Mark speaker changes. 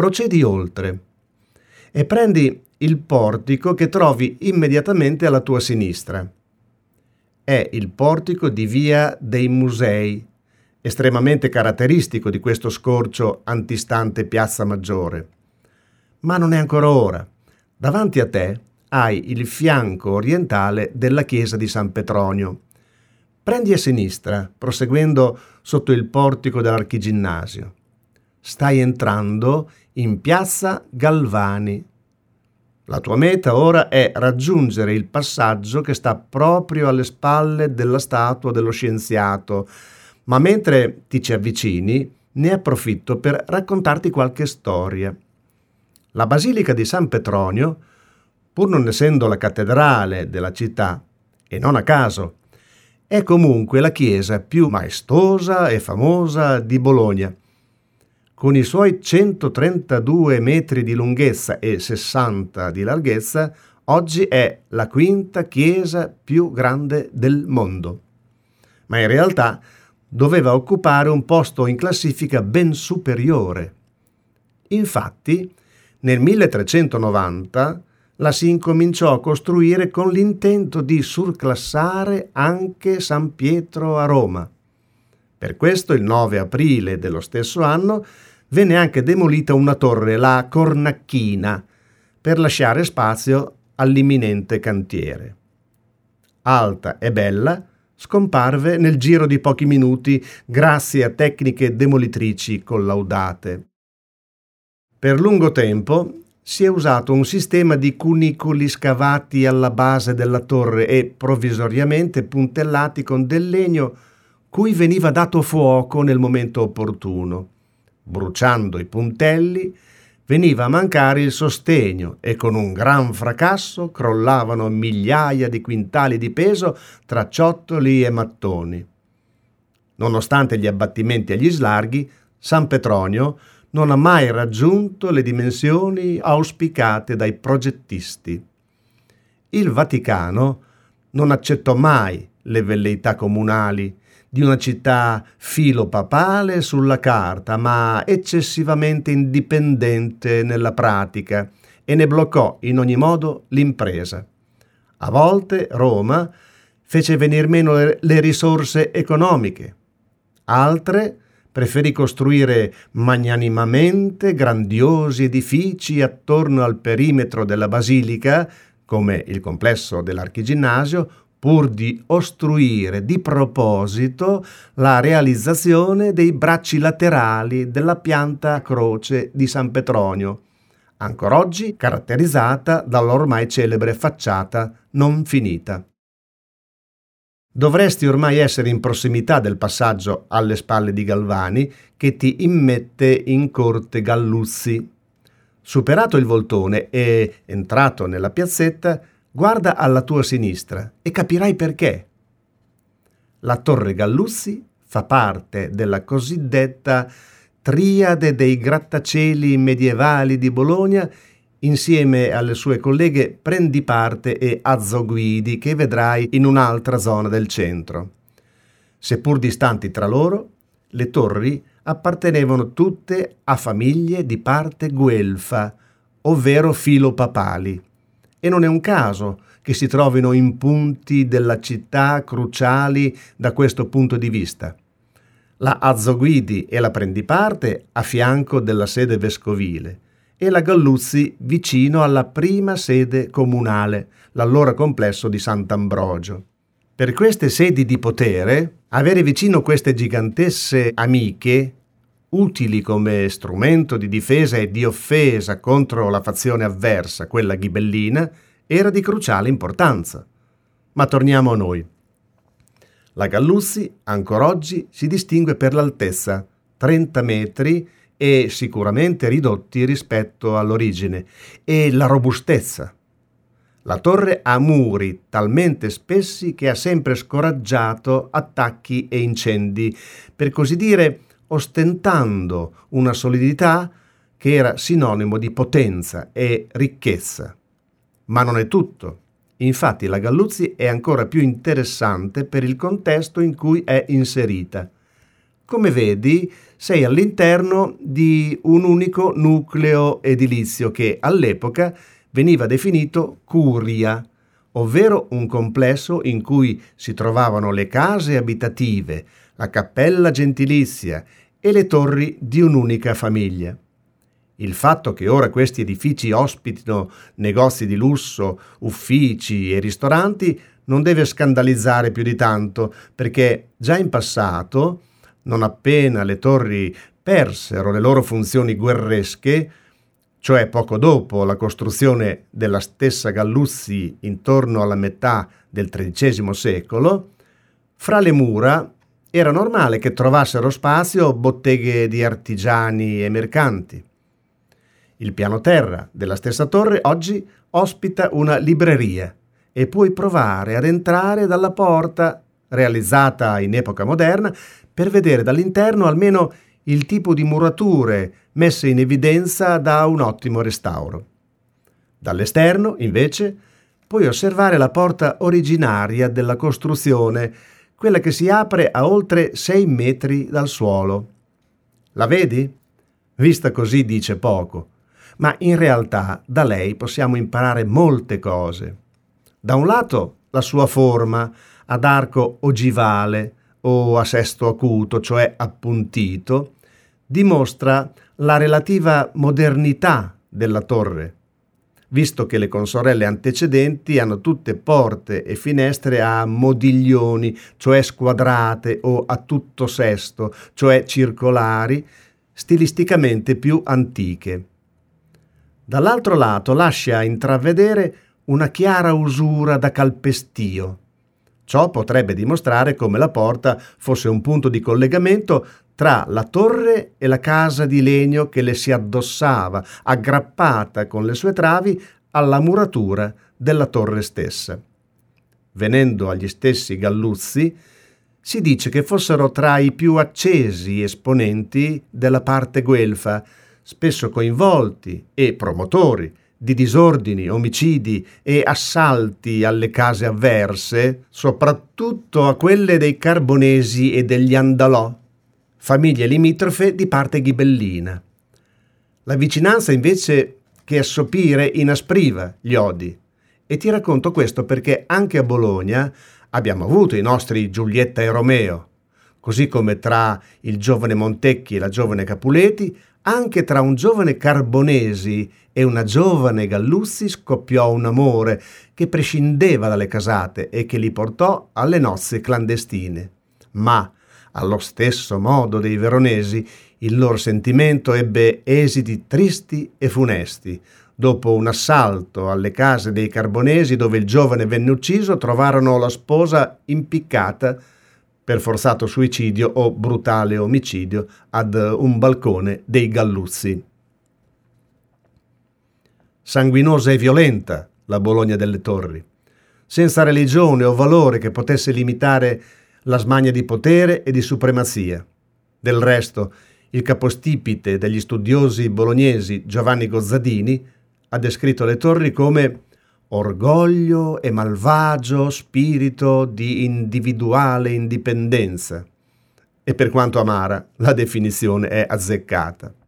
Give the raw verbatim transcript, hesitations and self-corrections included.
Speaker 1: Procedi oltre e prendi il portico che trovi immediatamente alla tua sinistra. È il portico di Via dei Musei, estremamente caratteristico di questo scorcio antistante Piazza Maggiore. Ma non è ancora ora. Davanti a te hai il fianco orientale della chiesa di San Petronio. Prendi a sinistra, proseguendo sotto il portico dell'Archiginnasio. Stai entrando in Piazza Galvani. La tua meta ora è raggiungere il passaggio che sta proprio alle spalle della statua dello scienziato, ma mentre ti ci avvicini ne approfitto per raccontarti qualche storia. La Basilica di San Petronio, pur non essendo la cattedrale della città, e non a caso, è comunque la chiesa più maestosa e famosa di Bologna. Con i suoi centotrentadue metri di lunghezza e sessanta di larghezza, oggi è la quinta chiesa più grande del mondo. Ma in realtà doveva occupare un posto in classifica ben superiore. Infatti, nel milletrecentonovanta la si incominciò a costruire con l'intento di surclassare anche San Pietro a Roma. Per questo il nove aprile dello stesso anno venne anche demolita una torre, la Cornacchina, per lasciare spazio all'imminente cantiere. Alta e bella, scomparve nel giro di pochi minuti grazie a tecniche demolitrici collaudate. Per lungo tempo si è usato un sistema di cunicoli scavati alla base della torre e provvisoriamente puntellati con del legno cui veniva dato fuoco nel momento opportuno. Bruciando i puntelli veniva a mancare il sostegno e con un gran fracasso crollavano migliaia di quintali di peso tra ciottoli e mattoni. Nonostante gli abbattimenti agli slarghi, San Petronio non ha mai raggiunto le dimensioni auspicate dai progettisti. Il Vaticano non accettò mai le velleità comunali di una città filopapale sulla carta, ma eccessivamente indipendente nella pratica, e ne bloccò in ogni modo l'impresa. A volte Roma fece venir meno le risorse economiche, altre preferì costruire magnanimamente grandiosi edifici attorno al perimetro della basilica, come il complesso dell'Archiginnasio, pur di ostruire di proposito la realizzazione dei bracci laterali della pianta a croce di San Petronio, ancora oggi caratterizzata dall'ormai celebre facciata non finita. Dovresti ormai essere in prossimità del passaggio alle spalle di Galvani che ti immette in Corte Galluzzi. Superato il voltone e entrato nella piazzetta, guarda alla tua sinistra e capirai perché. La Torre Galluzzi fa parte della cosiddetta triade dei grattacieli medievali di Bologna insieme alle sue colleghe Prendiparte e Azzoguidi, che vedrai in un'altra zona del centro. Seppur distanti tra loro, le torri appartenevano tutte a famiglie di parte guelfa, ovvero filopapali, e non è un caso che si trovino in punti della città cruciali da questo punto di vista. La Azzoguidi e la Prendiparte a fianco della sede vescovile e la Galluzzi vicino alla prima sede comunale, l'allora complesso di Sant'Ambrogio. Per queste sedi di potere, avere vicino queste gigantesse amiche, utili come strumento di difesa e di offesa contro la fazione avversa, quella ghibellina, era di cruciale importanza. Ma torniamo a noi. La Galluzzi ancora oggi si distingue per l'altezza, trenta metri, e sicuramente ridotti rispetto all'origine, e la robustezza. La torre ha muri talmente spessi che ha sempre scoraggiato attacchi e incendi, per così dire ostentando una solidità che era sinonimo di potenza e ricchezza. Ma non è tutto. Infatti la Galluzzi è ancora più interessante per il contesto in cui è inserita. Come vedi, sei all'interno di un unico nucleo edilizio che all'epoca veniva definito curia, ovvero un complesso in cui si trovavano le case abitative, la cappella gentilizia e le torri di un'unica famiglia. Il fatto che ora questi edifici ospitino negozi di lusso, uffici e ristoranti non deve scandalizzare più di tanto, perché già in passato, non appena le torri persero le loro funzioni guerresche, cioè poco dopo la costruzione della stessa Galluzzi intorno alla metà del tredicesimo secolo, fra le mura era normale che trovassero spazio botteghe di artigiani e mercanti. Il piano terra della stessa torre oggi ospita una libreria e puoi provare ad entrare dalla porta, realizzata in epoca moderna, per vedere dall'interno almeno il tipo di murature messe in evidenza da un ottimo restauro. Dall'esterno, invece, puoi osservare la porta originaria della costruzione, quella che si apre a oltre sei metri dal suolo. La vedi? Vista così dice poco, ma in realtà da lei possiamo imparare molte cose. Da un lato la sua forma ad arco ogivale o a sesto acuto, cioè appuntito, dimostra la relativa modernità della torre, visto che le consorelle antecedenti hanno tutte porte e finestre a modiglioni, cioè squadrate, o a tutto sesto, cioè circolari, stilisticamente più antiche. Dall'altro lato lascia intravedere una chiara usura da calpestio. Ciò potrebbe dimostrare come la porta fosse un punto di collegamento tra la torre e la casa di legno che le si addossava, aggrappata con le sue travi alla muratura della torre stessa. Venendo agli stessi Galluzzi, si dice che fossero tra i più accesi esponenti della parte guelfa, spesso coinvolti e promotori di disordini, omicidi e assalti alle case avverse, soprattutto a quelle dei Carbonesi e degli Andalò, famiglie limitrofe di parte ghibellina. La vicinanza invece che assopire inaspriva gli odi, e ti racconto questo perché anche a Bologna abbiamo avuto i nostri Giulietta e Romeo, così come tra il giovane Montecchi e la giovane Capuleti, anche tra un giovane Carbonesi e una giovane Galluzzi scoppiò un amore che prescindeva dalle casate e che li portò alle nozze clandestine. Ma, allo stesso modo dei veronesi, il loro sentimento ebbe esiti tristi e funesti. Dopo un assalto alle case dei Carbonesi dove il giovane venne ucciso, trovarono la sposa impiccata per forzato suicidio o brutale omicidio ad un balcone dei Galluzzi. Sanguinosa e violenta la Bologna delle Torri, senza religione o valore che potesse limitare la smania di potere e di supremazia. Del resto, il capostipite degli studiosi bolognesi Giovanni Gozzadini ha descritto le torri come orgoglio e malvagio spirito di individuale indipendenza. E per quanto amara, la definizione è azzeccata.